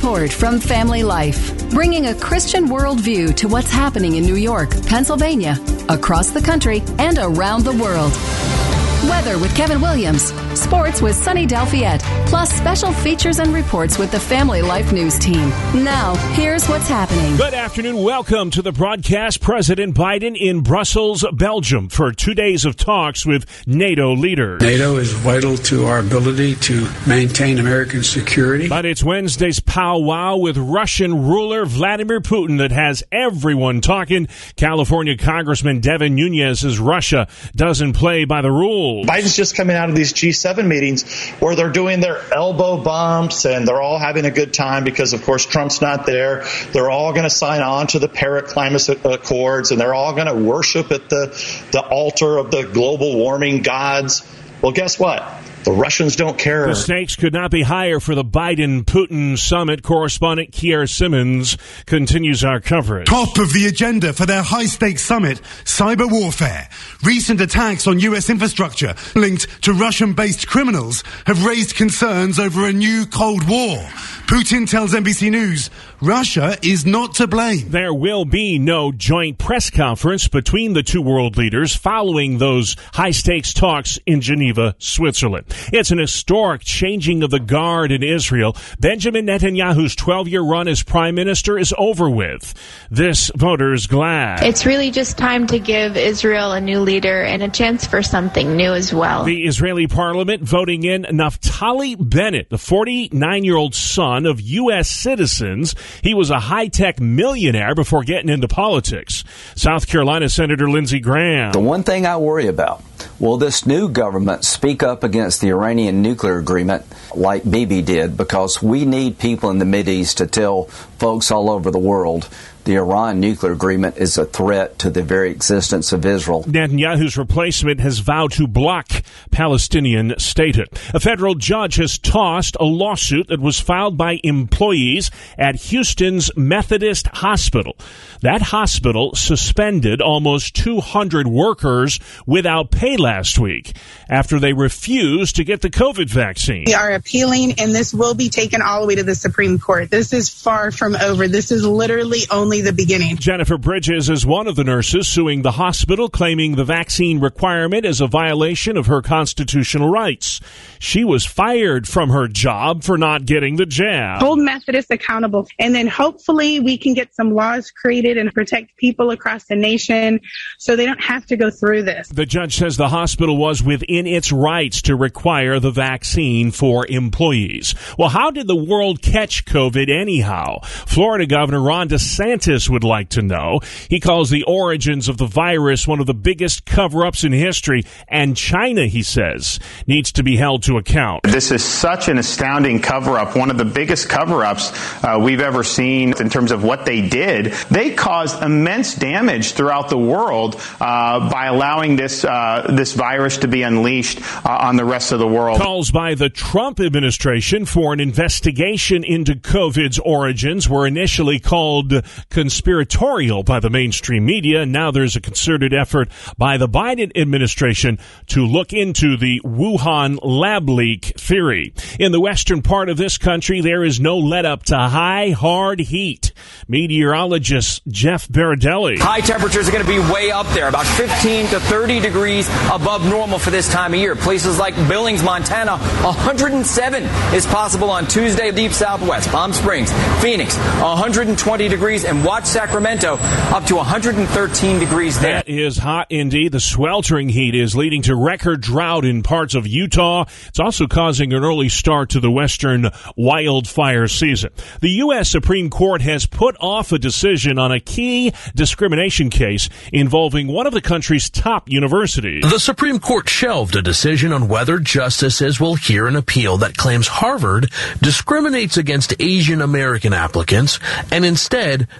Report from Family Life, bringing a Christian worldview to what's happening in New York, Pennsylvania, across the country, and around the world. Weather with Kevin Williams, sports with Sunny Delfiette, plus special features and reports with the Family Life News team. Now, here's what's happening. Good afternoon. Welcome to the broadcast. President Biden in Brussels, Belgium, for 2 days of talks with NATO leaders. NATO is vital to our ability to maintain American security. But it's Wednesday's powwow with Russian ruler Vladimir Putin that has everyone talking. California Congressman Devin Nunes says Russia doesn't play by the rules. Biden's just coming out of these G7 meetings where they're doing their elbow bumps and they're all having a good time because, of course, Trump's not there. They're all going to sign on to the Paris Climate Accords and they're all going to worship at the altar of the global warming gods. Well, guess what? The Russians don't care. The stakes could not be higher for the Biden-Putin summit. Correspondent Kier Simmons continues our coverage. Top of the agenda for their high-stakes summit, cyber warfare. Recent attacks on U.S. infrastructure linked to Russian-based criminals have raised concerns over a new Cold War. Putin tells NBC News Russia is not to blame. There will be no joint press conference between the two world leaders following those high-stakes talks in Geneva, Switzerland. It's an historic changing of the guard in Israel. Benjamin Netanyahu's 12-year run as prime minister is over with. This voter is glad. It's really just time to give Israel a new leader and a chance for something new as well. The Israeli parliament voting in Naftali Bennett, the 49-year-old son of U.S. citizens. He was a high-tech millionaire before getting into politics. South Carolina Senator Lindsey Graham. The one thing I worry about, will this new government speak up against the Iranian nuclear agreement like Bibi did? Because we need people in the Mideast to tell folks all over the world the Iran nuclear agreement is a threat to the very existence of Israel. Netanyahu's replacement has vowed to block Palestinian statehood. A federal judge has tossed a lawsuit that was filed by employees at Houston's Methodist Hospital. That hospital suspended almost 200 workers without pay last week after they refused to get the COVID vaccine. We are appealing, and this will be taken all the way to the Supreme Court. This is far from over. This is literally only the beginning. Jennifer Bridges is one of the nurses suing the hospital, claiming the vaccine requirement is a violation of her constitutional rights. She was fired from her job for not getting the jab. Hold Methodists accountable, and then hopefully we can get some laws created and protect people across the nation so they don't have to go through this. The judge says the hospital was within its rights to require the vaccine for employees. Well, how did the world catch COVID anyhow? Florida Governor Ron DeSantis would like to know. He calls the origins of the virus one of the biggest cover-ups in history, and China, he says, needs to be held to account. This is such an astounding cover-up, one of the biggest cover-ups we've ever seen in terms of what they did. They caused immense damage throughout the world by allowing this virus to be unleashed on the rest of the world. Calls by the Trump administration for an investigation into COVID's origins were initially called conspiratorial by the mainstream media. Now there's a concerted effort by the Biden administration to look into the Wuhan lab leak theory. In the western part of this country, there is no let up to high, hard heat. Meteorologist Jeff Baradelli. High temperatures are going to be way up there, about 15 to 30 degrees above normal for this time of year. Places like Billings, Montana, 107 is possible on Tuesday, deep southwest. Palm Springs, Phoenix, 120 degrees, and watch Sacramento up to 113 degrees there. That is hot indeed. The sweltering heat is leading to record drought in parts of Utah. It's also causing an early start to the western wildfire season. The U.S. Supreme Court has put off a decision on a key discrimination case involving one of the country's top universities. The Supreme Court shelved a decision on whether justices will hear an appeal that claims Harvard discriminates against Asian American applicants and instead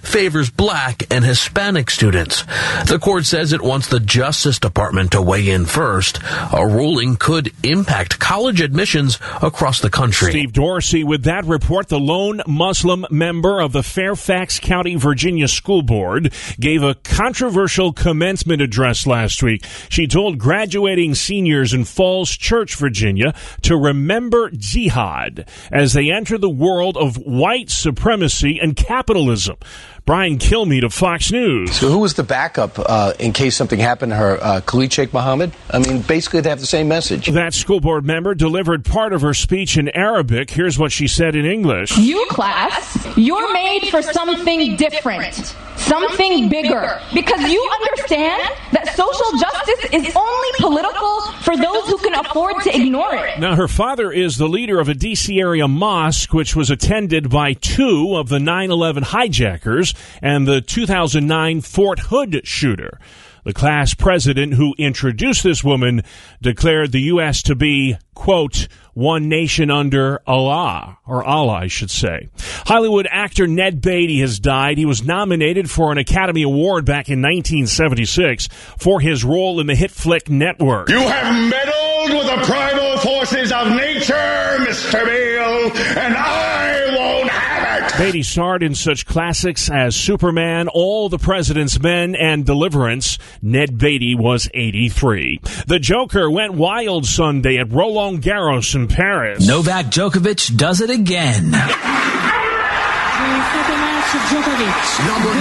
favors black and Hispanic students. The court says it wants the Justice Department to weigh in first. A ruling could impact college admissions across the country. Steve Dorsey with that report. The lone Muslim member of the Fairfax County, Virginia School Board gave a controversial commencement address last week. She told graduating seniors in Falls Church, Virginia, to remember jihad as they enter the world of white supremacy and capitalism. Brian Kilmeade of Fox News. So who was the backup in case something happened to her? Khalid Sheikh Mohammed? I mean, basically they have the same message. That school board member delivered part of her speech in Arabic. Here's what she said in English. You, class, you're made for something different, something bigger, because you understand that social justice is only political for those who can afford to ignore it. Now, her father is the leader of a D.C. area mosque, which was attended by two of the 9/11 hijackers and the 2009 Fort Hood shooter. The class president who introduced this woman declared the U.S. to be, quote, one nation under Allah, or Allah, I should say. Hollywood actor Ned Beatty has died. He was nominated for an Academy Award back in 1976 for his role in the hit flick Network. You have meddled with the primal forces of nature, Mr. Beale, and I won't have it. Beatty starred in such classics as Superman, All the President's Men, and Deliverance. Ned Beatty was 83. The Joker went wild Sunday at Roland Garros in Paris. Novak Djokovic does it again. Number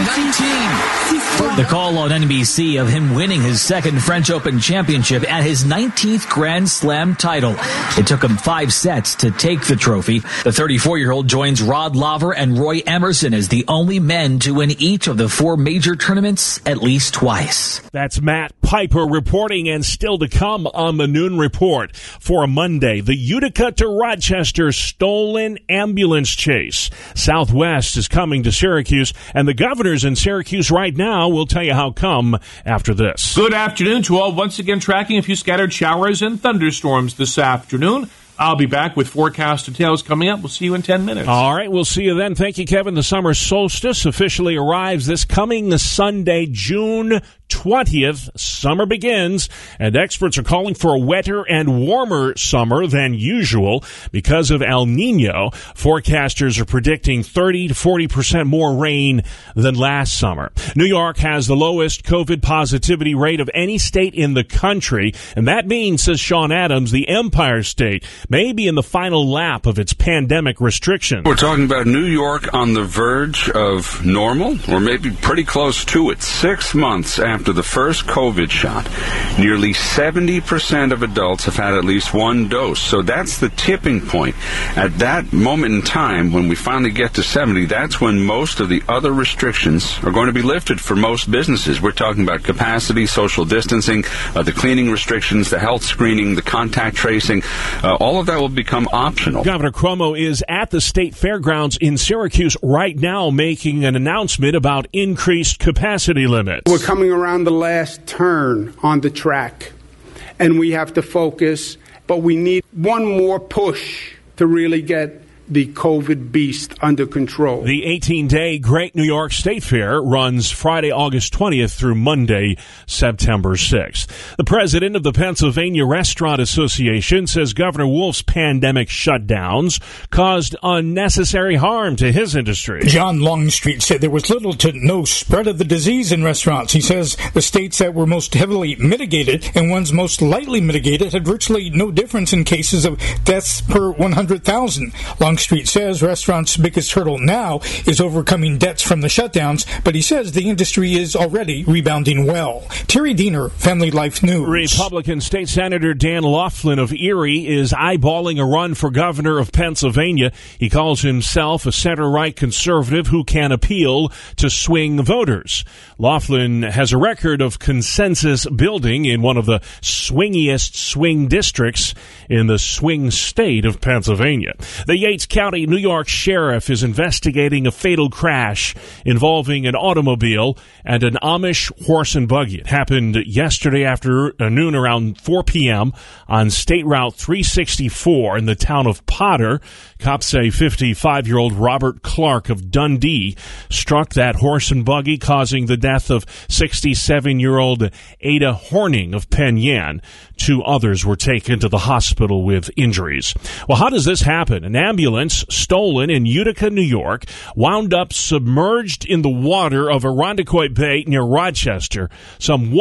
19. The call on NBC of him winning his second French Open championship at his 19th Grand Slam title. It took him 5 sets to take the trophy. The 34-year-old joins Rod Laver and Roy Emerson as the only men to win each of the 4 major tournaments at least twice. That's Matt Piper reporting, and still to come on the Noon Report. For a Monday, the Utica to Rochester stolen ambulance chase. Southwest is coming to Syracuse, and the governor's in Syracuse right now. We'll tell you how come after this. Good afternoon to all. Once again, tracking a few scattered showers and thunderstorms this afternoon. I'll be back with forecast details coming up. We'll see you in 10 minutes. All right, we'll see you then. Thank you, Kevin. The summer solstice officially arrives this coming Sunday, June 20th. Summer begins, and experts are calling for a wetter and warmer summer than usual because of El Nino. Forecasters are predicting 30 to 40% more rain than last summer. New York has the lowest COVID positivity rate of any state in the country, and that means, says Sean Adams, the Empire State may be in the final lap of its pandemic restrictions. We're talking about New York on the verge of normal, or maybe pretty close to it. 6 months after the first COVID shot, nearly 70% of adults have had at least one dose. So that's the tipping point. At that moment in time, when we finally get to 70, that's when most of the other restrictions are going to be lifted for most businesses. We're talking about capacity, social distancing, the cleaning restrictions, the health screening, the contact tracing. All of that will become optional. Governor Cuomo is at the state fairgrounds in Syracuse right now making an announcement about increased capacity limits. We're coming around the last turn on the track, and we have to focus, but we need one more push to really get the COVID beast under control. The 18-day Great New York State Fair runs Friday, August 20th through Monday, September 6th. The president of the Pennsylvania Restaurant Association says Governor Wolf's pandemic shutdowns caused unnecessary harm to his industry. John Longstreet said there was little to no spread of the disease in restaurants. He says the states that were most heavily mitigated and ones most lightly mitigated had virtually no difference in cases of deaths per 100,000. Longstreet says restaurants' biggest hurdle now is overcoming debts from the shutdowns, but he says the industry is already rebounding well. Terry Diener, Family Life News. Republican State Senator Dan Laughlin of Erie is eyeballing a run for governor of Pennsylvania. He calls himself a center-right conservative who can appeal to swing voters. Laughlin has a record of consensus building in one of the swingiest swing districts in the swing state of Pennsylvania. The Yates County, New York sheriff is investigating a fatal crash involving an automobile and an Amish horse and buggy. It happened yesterday afternoon around 4 p.m. on State Route 364 in the town of Potter. Cops say 55-year-old Robert Clark of Dundee struck that horse and buggy, causing the death of 67-year-old Ada Horning of Penn Yan. 2 others were taken to the hospital with injuries. Well, how does this happen? An ambulance stolen in Utica, New York, wound up submerged in the water of Irondequoit Bay near Rochester, some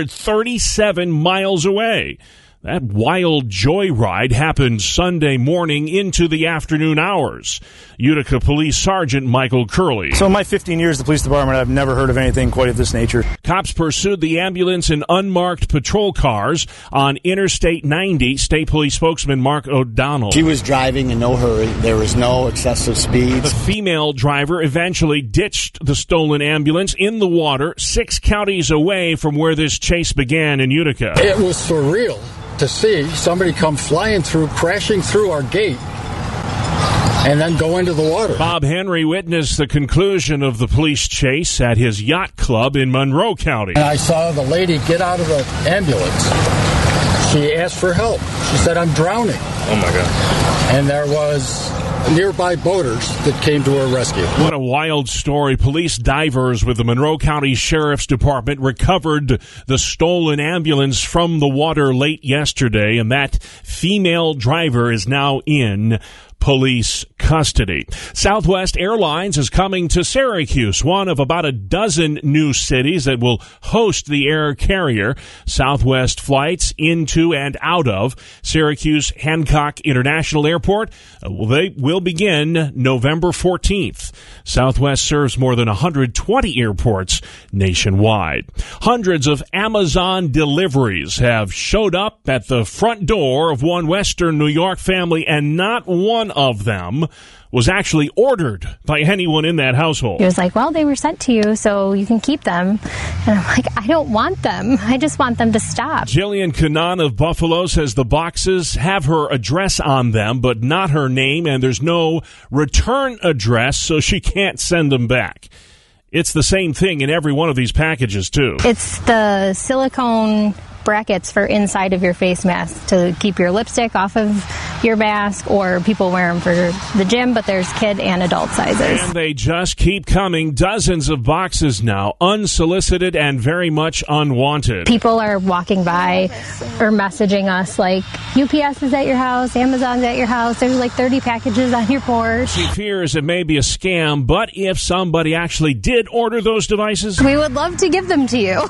137 miles away. That wild joyride happened Sunday morning into the afternoon hours. Utica Police Sergeant Michael Curley. So in my 15 years at the police department, I've never heard of anything quite of this nature. Cops pursued the ambulance in unmarked patrol cars on Interstate 90. State Police spokesman Mark O'Donnell. She was driving in no hurry. There was no excessive speed. The female driver eventually ditched the stolen ambulance in the water 6 counties away from where this chase began in Utica. It was surreal to see somebody come flying through, crashing through our gate, and then go into the water. Bob Henry witnessed the conclusion of the police chase at his yacht club in Monroe County. And I saw the lady get out of the ambulance. She asked for help. She said, "I'm drowning." Oh, my God. And there was nearby boaters that came to her rescue. What a wild story. Police divers with the Monroe County Sheriff's Department recovered the stolen ambulance from the water late yesterday, and that female driver is now in police custody. Southwest Airlines is coming to Syracuse, one of about a dozen new cities that will host the air carrier. Southwest flights into and out of Syracuse Hancock International Airport, they will begin November 14th. Southwest serves more than 120 airports nationwide. Hundreds of Amazon deliveries have showed up at the front door of one Western New York family, and not one of them was actually ordered by anyone in that household. He was like, "Well, they were sent to you, so you can keep them." And I'm like, "I don't want them. I just want them to stop." Jillian Cannon of Buffalo says the boxes have her address on them, but not her name, and there's no return address, so she can't send them back. It's the same thing in every one of these packages, too. It's the silicone brackets for inside of your face mask to keep your lipstick off of your mask, or people wear them for the gym, but there's kid and adult sizes. And they just keep coming. Dozens of boxes now, unsolicited and very much unwanted. People are walking by or messaging us like, UPS is at your house, Amazon's at your house, there's like 30 packages on your porch. She fears it may be a scam, but if somebody actually did order those devices, we would love to give them to you.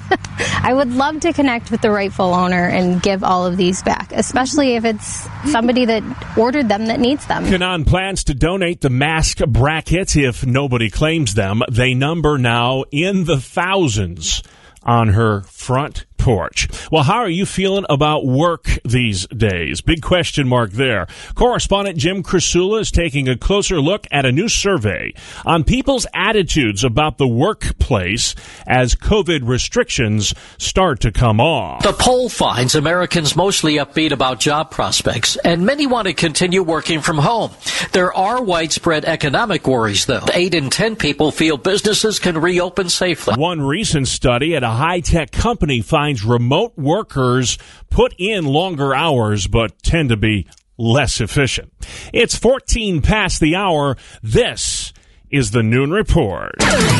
I would love to connect with the rightful owner and give all of these back, especially if it's somebody that ordered them that needs them. Cannon plans to donate the mask brackets if nobody claims them. They number now in the thousands on her front porch. Well, how are you feeling about work these days? Big question mark there. Correspondent Jim Krasula is taking a closer look at a new survey on people's attitudes about the workplace as COVID restrictions start to come off. The poll finds Americans mostly upbeat about job prospects, and many want to continue working from home. There are widespread economic worries, though. 8 in 10 people feel businesses can reopen safely. One recent study at a high-tech company finds remote workers put in longer hours but tend to be less efficient. It's 14 past the hour. This is the Noon Report.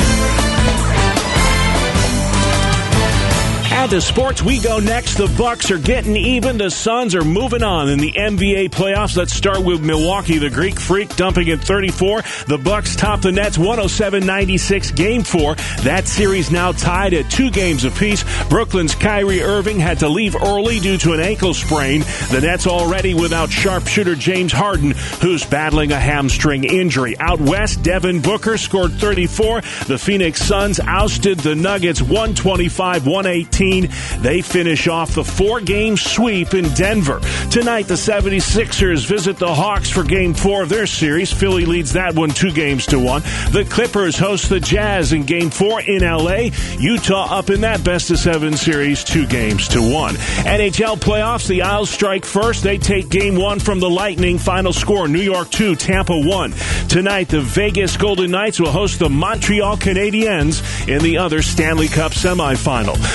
And to sports we go next. The Bucks are getting even. The Suns are moving on in the NBA playoffs. Let's start with Milwaukee. The Greek Freak dumping in 34. The Bucks top the Nets 107-96 Game 4. That series now tied at 2 games apiece. Brooklyn's Kyrie Irving had to leave early due to an ankle sprain. The Nets already without sharpshooter James Harden, who's battling a hamstring injury. Out west, Devin Booker scored 34. The Phoenix Suns ousted the Nuggets 125-118. They finish off the 4-game sweep in Denver. Tonight, the 76ers visit the Hawks for Game 4 of their series. Philly leads that one 2-1. The Clippers host the Jazz in Game 4 in L.A. Utah up in that best-of-7 series 2-1. NHL playoffs, the Isles strike first. They take Game 1 from the Lightning. Final score, New York 2, Tampa 1. Tonight, the Vegas Golden Knights will host the Montreal Canadiens in the other Stanley Cup semifinal. The world's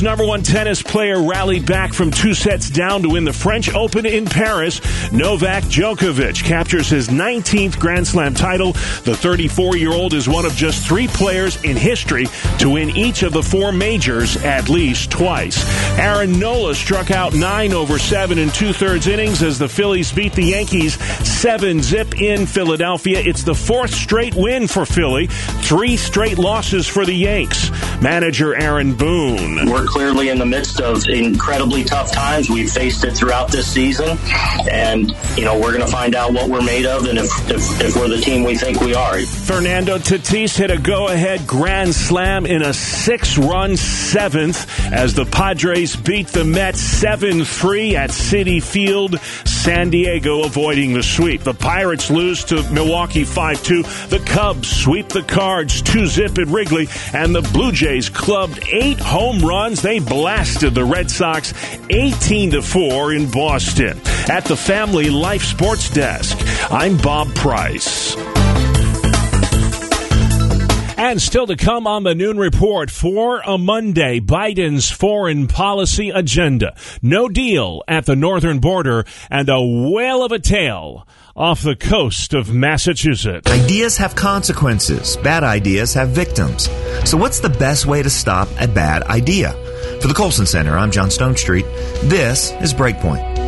number one tennis player rallied back from 2 sets down to win the French Open in Paris. Novak Djokovic captures his 19th Grand Slam title. The 34-year-old is one of just 3 players in history to win each of the 4 majors at least twice. Aaron Nola struck out 9 over 7 in 2/3 innings as the Phillies beat the Yankees 7-zip in Philadelphia. It's the 4th straight win for Philly, 3 straight losses for the Yanks. Manager Aaron Boone. We're clearly in the midst of incredibly tough times. We've faced it throughout this season, and we're going to find out what we're made of and if we're the team we think we are. Fernando Tatis hit a go-ahead grand slam in a 6-run 7th as the Padres beat the Mets 7-3 at Citi Field. San Diego avoiding the sweep. The Pirates lose to Milwaukee 5-2. The Cubs sweep the Cards 2-zip at Wrigley, and the Blue Jays clubbed 8 home runs. They blasted the Red Sox 18-4 in Boston. At the Family Life Sports Desk, I'm Bob Price. And still to come on the Noon Report, for a Monday, Biden's foreign policy agenda. No deal at the northern border and a whale of a tale off the coast of Massachusetts. Ideas have consequences. Bad ideas have victims. So what's the best way to stop a bad idea? For the Colson Center, I'm John Stonestreet. This is Breakpoint.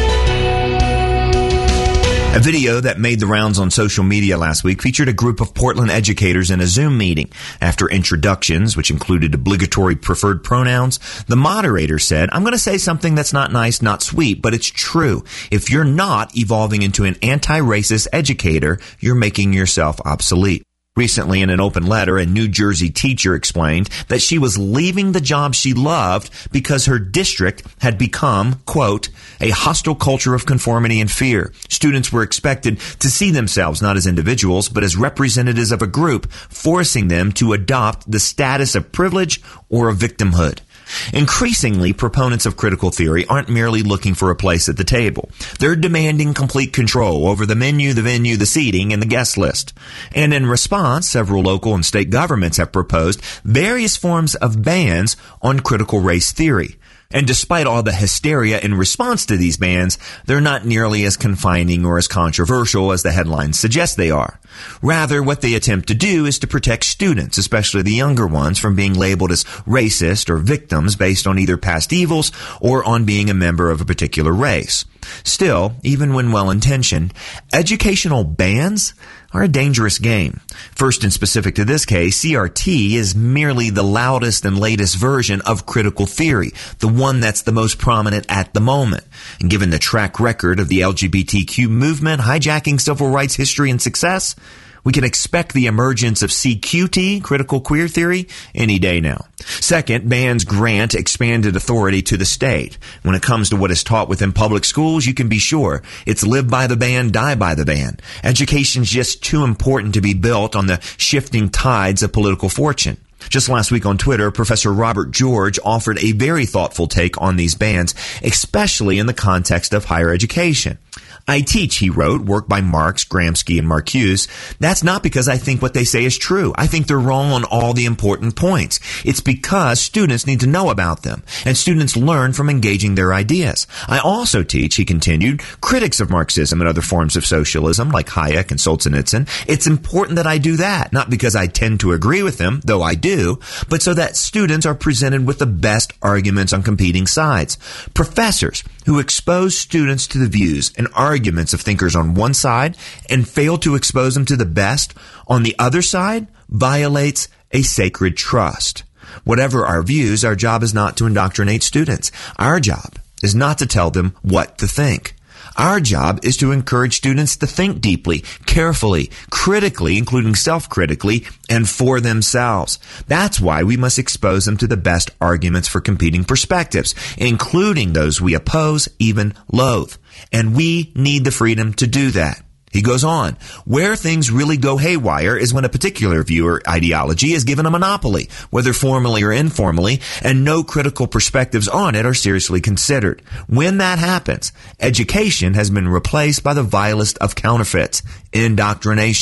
A video that made the rounds on social media last week featured a group of Portland educators in a Zoom meeting. After introductions, which included obligatory preferred pronouns, the moderator said, "I'm going to say something that's not nice, not sweet, but it's true. If you're not evolving into an anti-racist educator, you're making yourself obsolete." Recently, in an open letter, a New Jersey teacher explained that she was leaving the job she loved because her district had become, quote, a hostile culture of conformity and fear. Students were expected to see themselves not as individuals, but as representatives of a group, forcing them to adopt the status of privilege or of victimhood. Increasingly, proponents of critical theory aren't merely looking for a place at the table. They're demanding complete control over the menu, the venue, the seating, and the guest list. And in response, several local and state governments have proposed various forms of bans on critical race theory. And despite all the hysteria in response to these bans, they're not nearly as confining or as controversial as the headlines suggest they are. Rather, what they attempt to do is to protect students, especially the younger ones, from being labeled as racist or victims based on either past evils or on being a member of a particular race. Still, even when well-intentioned, educational bans are a dangerous game. First, and specific to this case, CRT is merely the loudest and latest version of critical theory, the one that's the most prominent at the moment. And given the track record of the LGBTQ movement hijacking civil rights history and success, we can expect the emergence of CQT, critical queer theory, any day now. Second, bans grant expanded authority to the state. When it comes to what is taught within public schools, you can be sure it's live by the ban, die by the ban. Education's just too important to be built on the shifting tides of political fortune. Just last week on Twitter, Professor Robert George offered a very thoughtful take on these bans, especially in the context of higher education. I teach, he wrote, work by Marx, Gramsci, and Marcuse. That's not because I think what they say is true. I think they're wrong on all the important points. It's because students need to know about them, and students learn from engaging their ideas. I also teach, he continued, critics of Marxism and other forms of socialism, like Hayek and Solzhenitsyn. It's important that I do that, not because I tend to agree with them, though I do, but so that students are presented with the best arguments on competing sides. Professors who expose students to the views and arguments of thinkers on one side and fail to expose them to the best on the other side violates a sacred trust. Whatever our views, our job is not to indoctrinate students. Our job is not to tell them what to think. Our job is to encourage students to think deeply, carefully, critically, including self-critically, and for themselves. That's why we must expose them to the best arguments for competing perspectives, including those we oppose, even loathe. And we need the freedom to do that. He goes on, where things really go haywire is when a particular view or ideology is given a monopoly, whether formally or informally, and no critical perspectives on it are seriously considered. When that happens, education has been replaced by the vilest of counterfeits, indoctrination.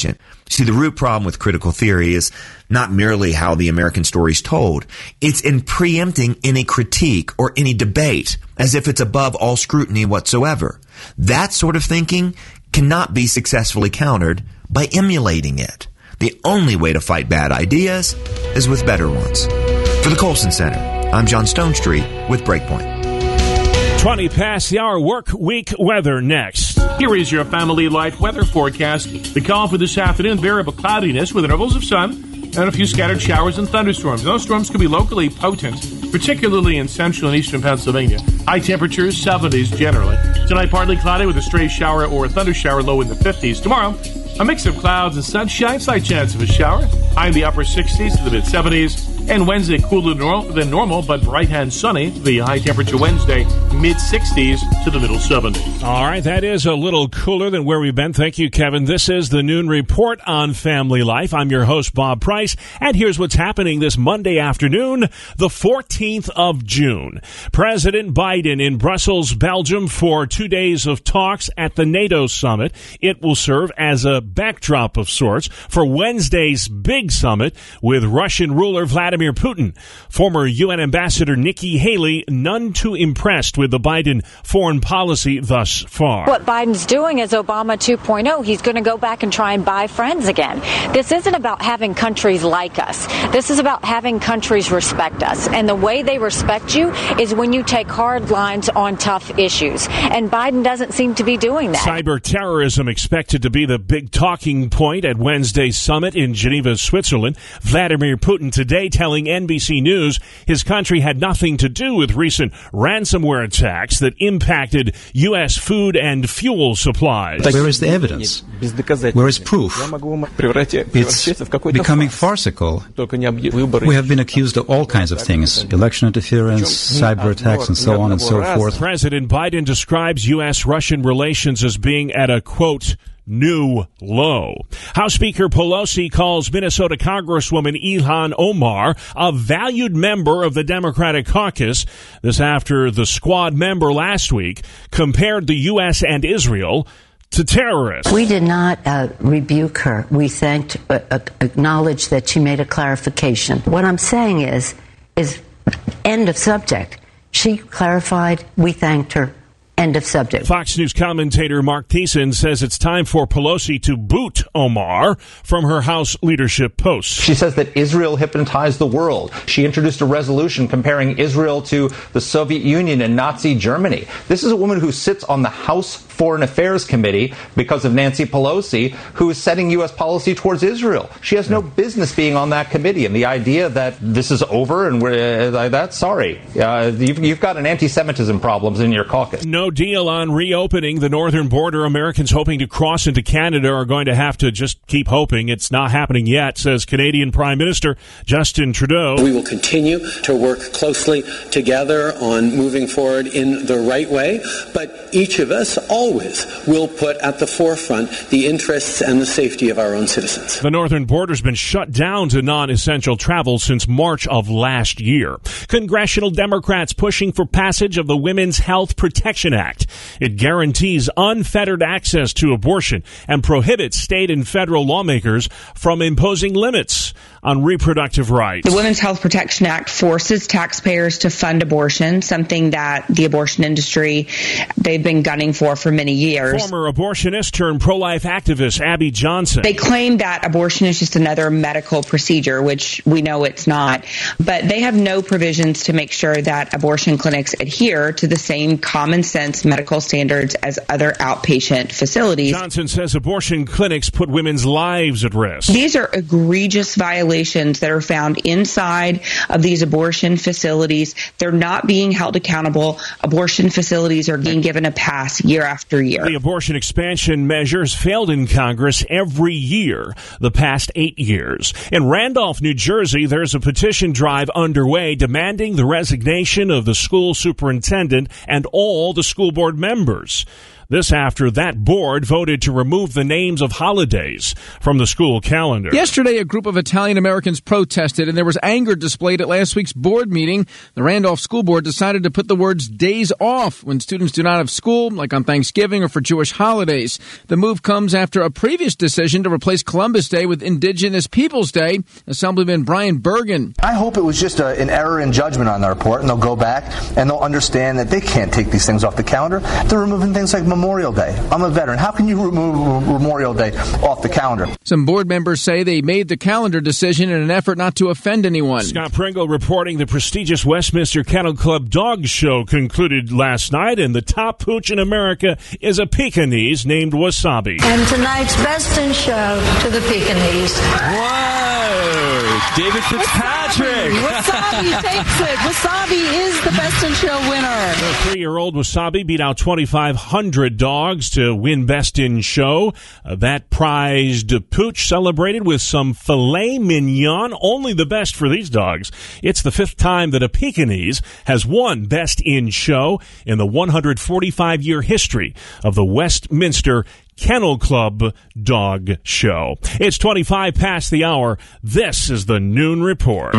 See, the root problem with critical theory is not merely how the American story is told. It's in preempting any critique or any debate as if it's above all scrutiny whatsoever. That sort of thinking cannot be successfully countered by emulating it. The only way to fight bad ideas is with better ones. For the Colson Center, I'm John Stonestreet with Breakpoint. 20 past the hour, work week weather next. Here is your family life weather forecast. The call for this afternoon, variable cloudiness with intervals of sun and a few scattered showers and thunderstorms. Those storms could be locally potent, particularly in central and eastern Pennsylvania. High temperatures, 70s generally. Tonight, partly cloudy with a stray shower or a thunder shower, low in the 50s. Tomorrow, a mix of clouds and sunshine, slight chance of a shower. High in the upper 60s to the mid 70s. And Wednesday, cooler than normal, but bright and sunny. The high temperature Wednesday, mid 60s to the middle 70s. All right, that is a little cooler than where we've been. Thank you, Kevin. This is the Noon Report on Family Life. I'm your host, Bob Price, and here's what's happening this Monday afternoon, the 14th of June. President Biden in Brussels, Belgium, for 2 days of talks at the NATO summit. It will serve as a backdrop of sorts for Wednesday's big summit with Russian ruler Vladimir Putin. Former UN Ambassador Nikki Haley, none too impressed with the Biden foreign policy thus far. What Biden's doing is Obama 2.0. He's going to go back and try and buy friends again. This isn't about having countries like us. This is about having countries respect us. And the way they respect you is when you take hard lines on tough issues. And Biden doesn't seem to be doing that. Cyber terrorism expected to be the big talking point at Wednesday's summit in Geneva, Switzerland. Vladimir Putin today telling NBC News his country had nothing to do with recent ransomware attacks that impacted U.S. food and fuel supplies. Where is the evidence? Where is proof? It's becoming farcical. We have been accused of all kinds of things, election interference, cyber attacks, and so on and so forth. President Biden describes U.S.-Russian relations as being at a, quote, new low. House Speaker Pelosi calls Minnesota Congresswoman Ilhan Omar a valued member of the Democratic caucus. This after the squad member last week compared the U.S. and Israel to terrorists. We did not rebuke her. We thanked, acknowledged that she made a clarification. What I'm saying is end of subject. She clarified, we thanked her. End of subject. Fox News commentator Mark Thiessen says it's time for Pelosi to boot Omar from her House leadership post. She says that Israel hypnotized the world. She introduced a resolution comparing Israel to the Soviet Union and Nazi Germany. This is a woman who sits on the House Foreign Affairs Committee because of Nancy Pelosi, who is setting U.S. policy towards Israel. She has no business being on that committee. And the idea that this is over and we're that's sorry. You've got an anti-Semitism problems in your caucus. No deal on reopening the northern border. Americans hoping to cross into Canada are going to have to just keep hoping. It's not happening yet, says Canadian Prime Minister Justin Trudeau. We will continue to work closely together on moving forward in the right way, but each of us always will put at the forefront the interests and the safety of our own citizens. The northern border's been shut down to non-essential travel since March of last year. Congressional Democrats pushing for passage of the Women's Health Protection Act. It guarantees unfettered access to abortion and prohibits state and federal lawmakers from imposing limits on reproductive rights. The Women's Health Protection Act forces taxpayers to fund abortion, something that the abortion industry, they've been gunning for many years. Former abortionist turned pro-life activist Abby Johnson. They claim that abortion is just another medical procedure, which we know it's not. But they have no provisions to make sure that abortion clinics adhere to the same common sense medical standards as other outpatient facilities. Johnson says abortion clinics put women's lives at risk. These are egregious violations that are found inside of these abortion facilities. They're not being held accountable. Abortion facilities are being given a pass year after year. The abortion expansion measures failed in Congress every year the past 8 years. In Randolph, New Jersey, there's a petition drive underway demanding the resignation of the school superintendent and all the school board members. This after that board voted to remove the names of holidays from the school calendar. Yesterday, a group of Italian Americans protested, and there was anger displayed at last week's board meeting. The Randolph School Board decided to put the words days off when students do not have school, like on Thanksgiving or for Jewish holidays. The move comes after a previous decision to replace Columbus Day with Indigenous Peoples Day. Assemblyman Brian Bergen. I hope it was just an error in judgment on their part, and they'll go back and they'll understand that they can't take these things off the calendar. They're removing things like Memorial Day. I'm a veteran. How can you remove Memorial Day off the calendar? Some board members say they made the calendar decision in an effort not to offend anyone. Scott Pringle reporting the prestigious Westminster Kennel Club Dog Show concluded last night, and the top pooch in America is a Pekingese named Wasabi. And tonight's best in show to the Pekingese. Whoa! David Fitzpatrick! Wasabi takes it. Wasabi is the best in show winner. The 3-year-old Wasabi beat out 2,500 dogs to win best in show. That prized pooch celebrated with some filet mignon, only the best for these dogs. It's the 5th time that a Pekingese has won best in show in the 145-year history of the Westminster Kennel Club Dog Show. It's 25 past the hour. This is the Noon Report.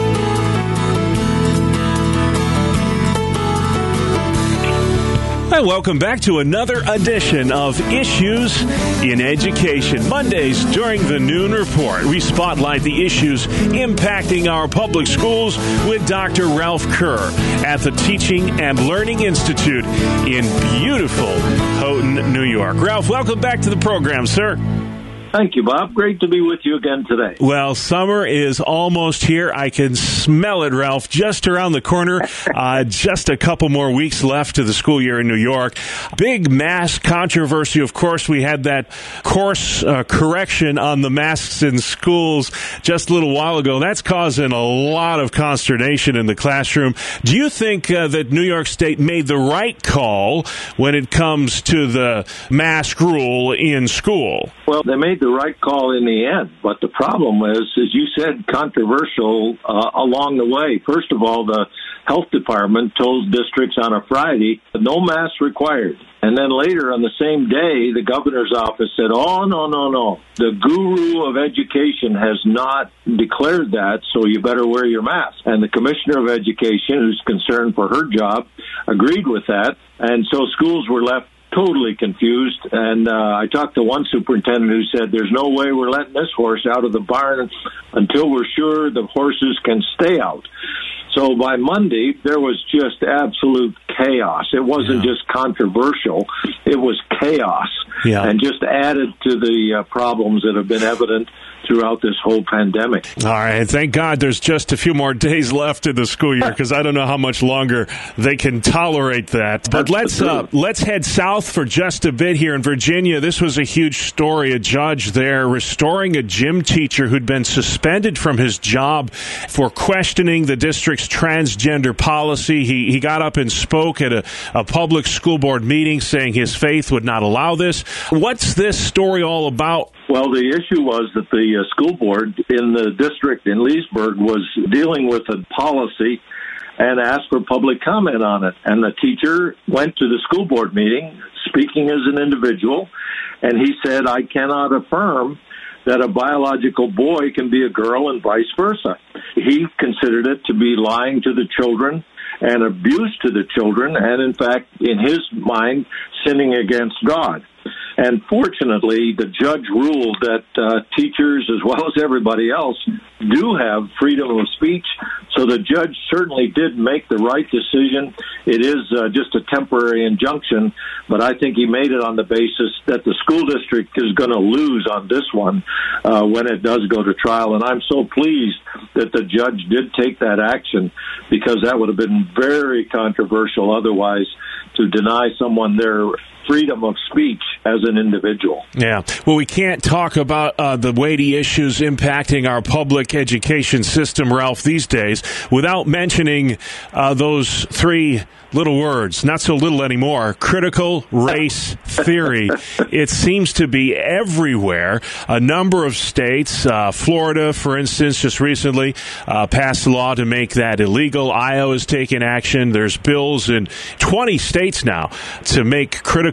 And welcome back to another edition of Issues in Education. Mondays during the Noon Report, we spotlight the issues impacting our public schools with Dr. Ralph Kerr at the Teaching and Learning Institute in beautiful Houghton, New York. Ralph, welcome back to the program, sir. Thank you, Bob. Great to be with you again today. Well, summer is almost here. I can smell it, Ralph, just around the corner. Just a couple more weeks left to the school year in New York. Big mask controversy. Of course, we had that course correction on the masks in schools just a little while ago. That's causing a lot of consternation in the classroom. Do you think that New York State made the right call when it comes to the mask rule in school? Well, they made the right call in the end, but the problem is, as you said, controversial along the way. First of all, the health department told districts on a Friday, no masks required. And then later on the same day, the governor's office said, oh, no. The guru of education has not declared that, so you better wear your mask. And the commissioner of education, who's concerned for her job, agreed with that. And so schools were left totally confused, and I talked to one superintendent who said there's no way we're letting this horse out of the barn until we're sure the horses can stay out. So by Monday, there was just absolute chaos. It wasn't just controversial. It was chaos, and just added to the problems that have been evident throughout this whole pandemic. All right. Thank God there's just a few more days left in the school year, because I don't know how much longer they can tolerate that. But let's head south for just a bit here in Virginia. This was a huge story. A judge there restoring a gym teacher who'd been suspended from his job for questioning the district's transgender policy. He got up and spoke at a public school board meeting saying his faith would not allow this. What's this story all about? Well, the issue was that the school board in the district in Leesburg was dealing with a policy and asked for public comment on it. And the teacher went to the school board meeting speaking as an individual, and he said, I cannot affirm that a biological boy can be a girl and vice versa. He considered it to be lying to the children and abuse to the children, and in fact, in his mind, sinning against God. And fortunately, the judge ruled that teachers, as well as everybody else, do have freedom of speech. So the judge certainly did make the right decision. It is just a temporary injunction, but I think he made it on the basis that the school district is going to lose on this one when it does go to trial. And I'm so pleased that the judge did take that action, because that would have been very controversial otherwise, to deny someone their freedom of speech as an individual. Yeah. Well, we can't talk about the weighty issues impacting our public education system, Ralph, these days, without mentioning those three little words, not so little anymore, critical race theory. It seems to be everywhere. A number of states, Florida, for instance, just recently passed a law to make that illegal. Iowa's taken action. There's bills in 20 states now to make critical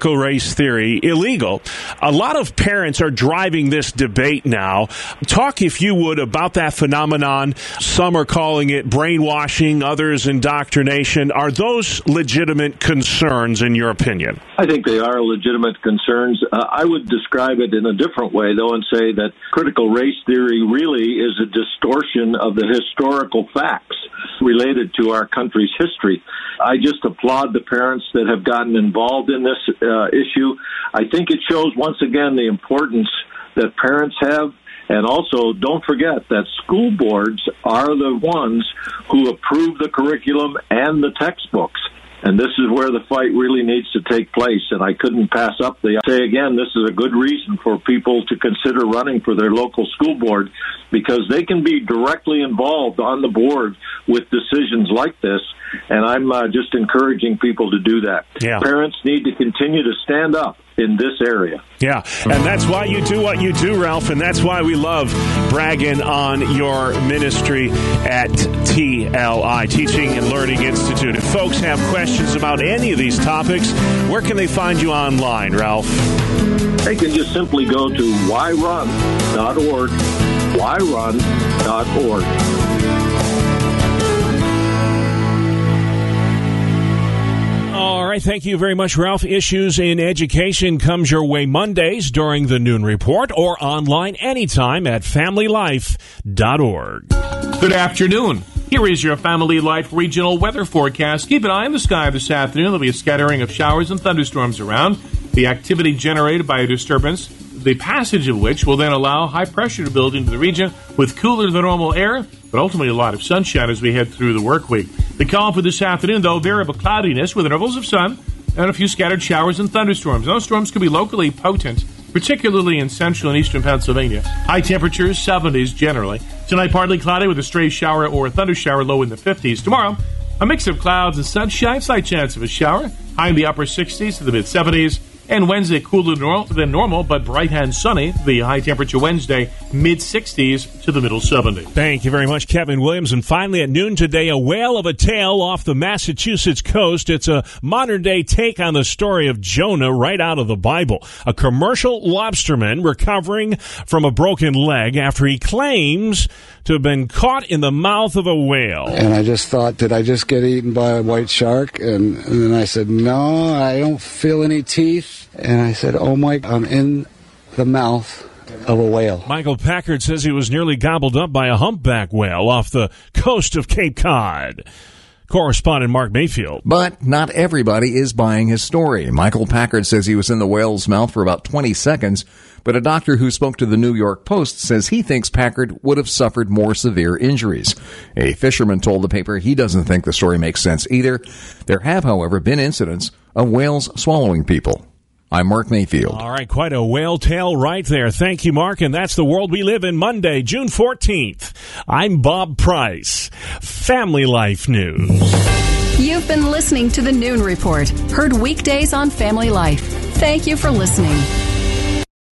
critical race theory illegal. A lot of parents are driving this debate now. Talk, if you would, about that phenomenon. Some are calling it brainwashing, others indoctrination. Are those legitimate concerns in your opinion? I think they are legitimate concerns. I would describe it in a different way, though, and say that critical race theory really is a distortion of the historical facts related to our country's history. I just applaud the parents that have gotten involved in this issue. I think it shows, once again, the importance that parents have. And also, don't forget that school boards are the ones who approve the curriculum and the textbooks. And this is where the fight really needs to take place. And I couldn't pass up say again, this is a good reason for people to consider running for their local school board, because they can be directly involved on the board with decisions like this. And I'm just encouraging people to do that. Yeah. Parents need to continue to stand up in this area. Yeah, and that's why you do what you do, Ralph, and that's why we love bragging on your ministry at TLI, Teaching and Learning Institute. If folks have questions about any of these topics, where can they find you online, Ralph? They can just simply go to whyrun.org, whyrun.org. All right, thank you very much, Ralph. Issues in Education comes your way Mondays during the Noon Report or online anytime at familylife.org. Good afternoon. Here is your Family Life regional weather forecast. Keep an eye on the sky this afternoon. There'll be a scattering of showers and thunderstorms around. The activity generated by a disturbance, the passage of which will then allow high pressure to build into the region with cooler than normal air, but ultimately a lot of sunshine as we head through the work week. The call for this afternoon, though, variable cloudiness with intervals of sun and a few scattered showers and thunderstorms. Those storms can be locally potent, particularly in central and eastern Pennsylvania. High temperatures, 70s generally. Tonight, partly cloudy with a stray shower or a thunder shower, low in the 50s. Tomorrow, a mix of clouds and sunshine, slight chance of a shower, high in the upper 60s to the mid 70s. And Wednesday, cooler than normal, but bright and sunny. The high temperature Wednesday, mid-60s to the middle 70s. Thank you very much, Kevin Williams. And finally, at noon today, a whale of a tale off the Massachusetts coast. It's a modern-day take on the story of Jonah right out of the Bible. A commercial lobsterman recovering from a broken leg after he claims to have been caught in the mouth of a whale. And I just thought, did I just get eaten by a white shark? And then I said, no, I don't feel any teeth. And I said, oh, Mike, I'm in the mouth of a whale. Michael Packard says he was nearly gobbled up by a humpback whale off the coast of Cape Cod. Correspondent Mark Mayfield. But not everybody is buying his story. Michael Packard says he was in the whale's mouth for about 20 seconds, but a doctor who spoke to the New York Post says he thinks Packard would have suffered more severe injuries. A fisherman told the paper he doesn't think the story makes sense either. There have, however, been incidents of whales swallowing people. I'm Mark Mayfield. All right, quite a whale tale right there. Thank you, Mark, and that's the world we live in. Monday, June 14th. I'm Bob Price. Family Life News. You've been listening to the Noon Report, heard weekdays on Family Life. Thank you for listening.